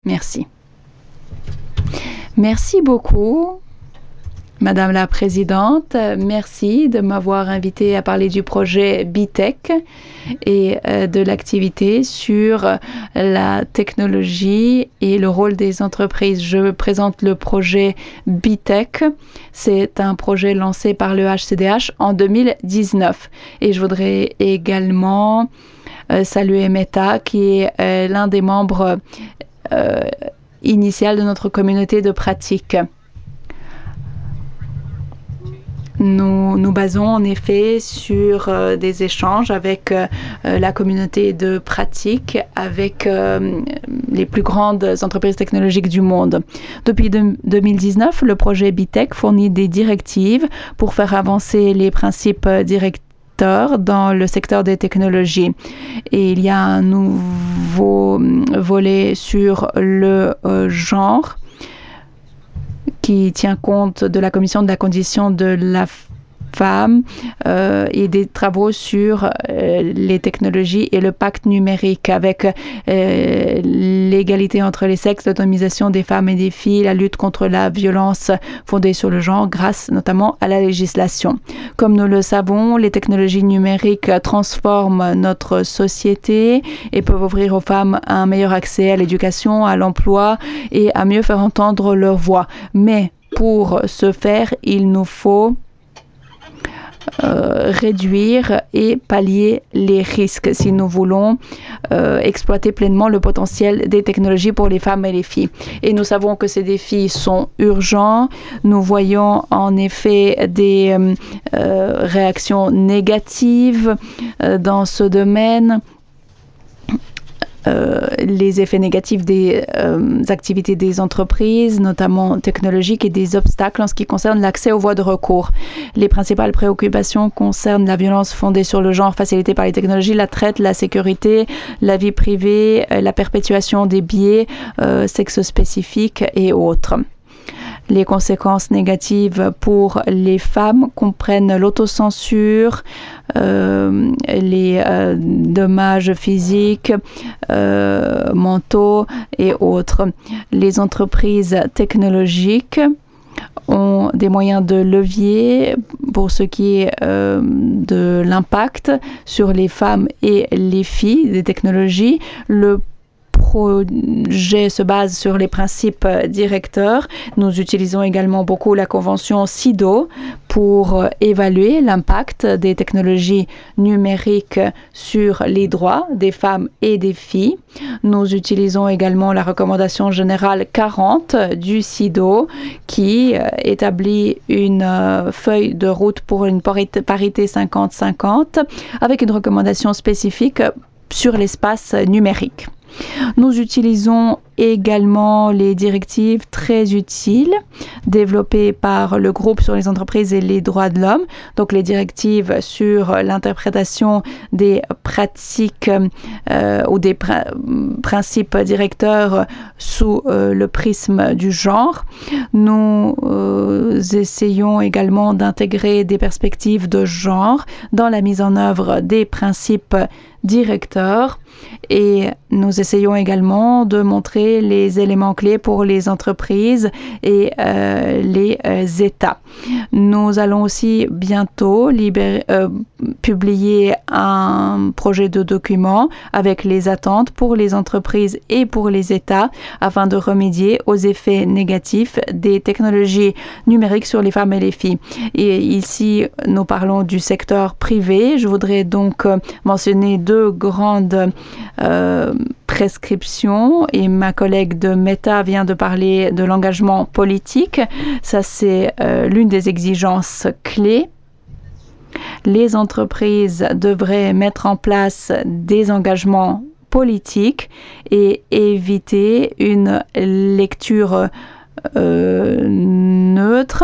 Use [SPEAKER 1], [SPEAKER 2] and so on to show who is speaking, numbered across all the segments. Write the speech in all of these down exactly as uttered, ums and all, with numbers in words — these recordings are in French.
[SPEAKER 1] Merci. Merci beaucoup, Madame la Présidente. Merci de m'avoir invité à parler du projet BITEC et euh, de l'activité sur la technologie et le rôle des entreprises. Je présente le projet BITEC. C'est un projet lancé par le H C D H en deux mille dix-neuf. Et je voudrais également euh, saluer Meta, qui est euh, l'un des membres euh, initial de notre communauté de pratique. Nous nous basons en effet sur euh, des échanges avec euh, la communauté de pratique, avec euh, les plus grandes entreprises technologiques du monde. Depuis deux mille dix-neuf, le projet BITEC fournit des directives pour faire avancer les principes directeurs dans le secteur des technologies. Et il y a un nouveau volet sur le euh, genre qui tient compte de la Commission de la condition de la femme euh, et des travaux sur euh, les technologies et le pacte numérique avec euh, l'égalité entre les sexes, l'autonomisation des femmes et des filles, la lutte contre la violence fondée sur le genre grâce notamment à la législation. Comme nous le savons, les technologies numériques transforment notre société et peuvent offrir aux femmes un meilleur accès à l'éducation, à l'emploi et à mieux faire entendre leur voix. Mais pour ce faire, il nous faut Euh, réduire et pallier les risques si nous voulons euh, exploiter pleinement le potentiel des technologies pour les femmes et les filles. Et nous savons que ces défis sont urgents. Nous voyons en effet des euh, réactions négatives euh, dans ce domaine. Euh, les effets négatifs des euh, activités des entreprises, notamment technologiques, et des obstacles en ce qui concerne l'accès aux voies de recours. Les principales préoccupations concernent la violence fondée sur le genre facilitée par les technologies, la traite, la sécurité, la vie privée, euh, la perpétuation des biais euh, sexospécifiques et autres. Les conséquences négatives pour les femmes comprennent l'autocensure, euh, les euh, dommages physiques, euh, mentaux et autres. Les entreprises technologiques ont des moyens de levier pour ce qui est euh, de l'impact sur les femmes et les filles des technologies. Le projet se base sur les principes directeurs. Nous utilisons également beaucoup la convention CIDO pour évaluer l'impact des technologies numériques sur les droits des femmes et des filles. Nous utilisons également la recommandation générale quarante du CIDO qui établit une feuille de route pour une parité cinquante cinquante avec une recommandation spécifique sur l'espace numérique. Nous utilisons également les directives très utiles développées par le groupe sur les entreprises et les droits de l'homme, donc les directives sur l'interprétation des pratiques euh, ou des pr principes directeurs sous euh, le prisme du genre. Nous euh, essayons également d'intégrer des perspectives de genre dans la mise en œuvre des principes directeurs et nous essayons également de montrer les éléments clés pour les entreprises et euh, les euh, États. Nous allons aussi bientôt libérer, euh, publier un projet de document avec les attentes pour les entreprises et pour les États afin de remédier aux effets négatifs des technologies numériques sur les femmes et les filles. Et ici, nous parlons du secteur privé. Je voudrais donc mentionner deux grandes euh, prescriptions et ma collègue de Meta vient de parler de l'engagement politique. Ça, c'est euh, l'une des exigences clés. Les entreprises devraient mettre en place des engagements politiques et éviter une lecture euh, neutre.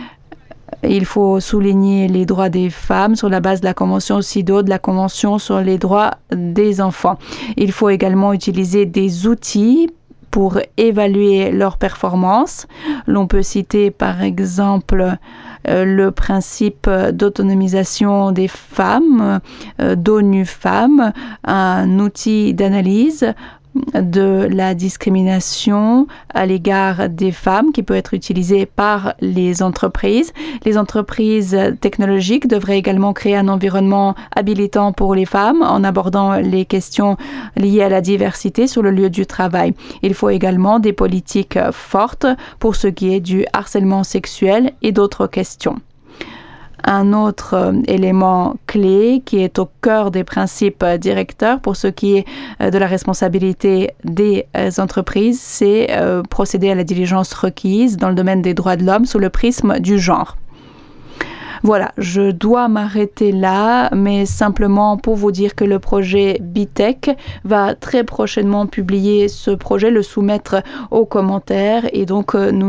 [SPEAKER 1] Il faut souligner les droits des femmes sur la base de la Convention CIDO, de la Convention sur les droits des enfants. Il faut également utiliser des outils pour évaluer leur performance. L'on peut citer par exemple euh, le principe d'autonomisation des femmes, euh, d'ONU Femmes, un outil d'analyse de la discrimination à l'égard des femmes qui peut être utilisée par les entreprises. Les entreprises technologiques devraient également créer un environnement habilitant pour les femmes en abordant les questions liées à la diversité sur le lieu du travail. Il faut également des politiques fortes pour ce qui est du harcèlement sexuel et d'autres questions. Un autre euh, élément clé qui est au cœur des principes euh, directeurs pour ce qui est euh, de la responsabilité des euh, entreprises, c'est euh, procéder à la diligence requise dans le domaine des droits de l'homme sous le prisme du genre. Voilà, je dois m'arrêter là, mais simplement pour vous dire que le projet BITEC va très prochainement publier ce projet, le soumettre aux commentaires et donc euh, nous